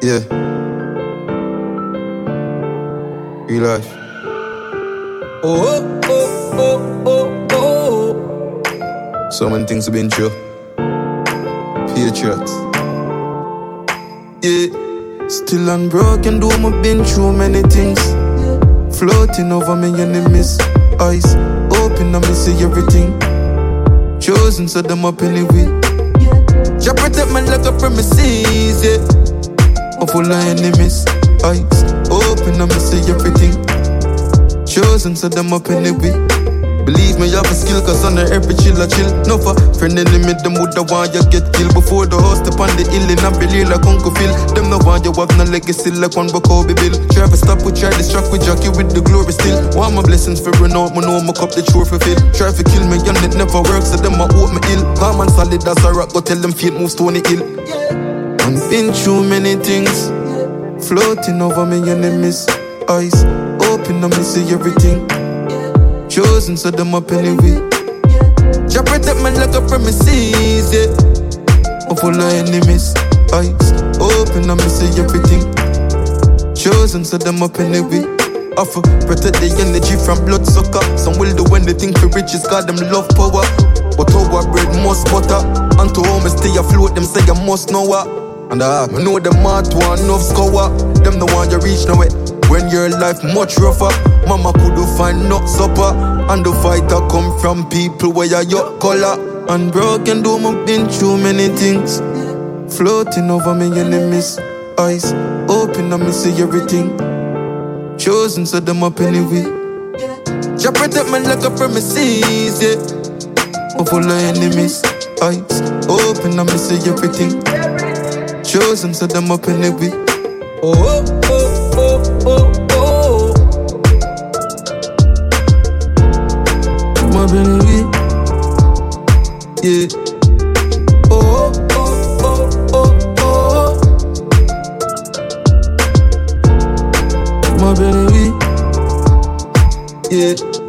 Yeah. Real life. Oh, oh, oh, oh, oh. So many things have been through. Patriots. Yeah. Still unbroken, though I've been through many things. Floating over my enemies' eyes. Open, I me see everything. Chosen, so them up anyway. Jah protect me like a premises, yeah. I'm full of enemies' eyes. Open, I me see everything. Chosen, so them up anyway. Believe me, you have a skill, cause on every chill I chill. No for friend enemy, them woulda want you get killed. Before the host upon the hill, and I believe like Uncle Phil. Them no want you have no legacy like one Kobe Bill. Try to stop, we try to distract, we jockey with the glory still. Want my blessings for run out, me know my cup the truth fulfill. Try to kill me, and it never works, so them I hope me ill. Calm and solid as a rock, go tell them feet move stony hill. I've been through many things, floating over my enemies' eyes. Open, I me see everything. Chosen, so them up anyway. Jah protect me like a premises, yeah. I'm full of enemies' eyes. Open, I me see everything. Chosen, so them up anyway. Offer, protect the energy from bloodsucker. Some will do anything for riches, God them love power. But our bread must butter. And to home stay afloat, them say you must know what. And I know them heart want enough score. Them the one you reach nowhere. When your life much rougher, mama couldn't find no supper. And the fighter come from people where you're your color. Unbroken, though I've been through many things. Floating over my enemies' eyes. Open, I me see everything. Chosen, so them up anyway. Jah protect me like a premises, yeah. I'm full of enemies' eyes. Open, I me see everything. Chosen, so them up anyway. Oh, oh, oh, oh, oh. My baby, yeah. Oh, oh, oh, oh, oh. My baby, yeah.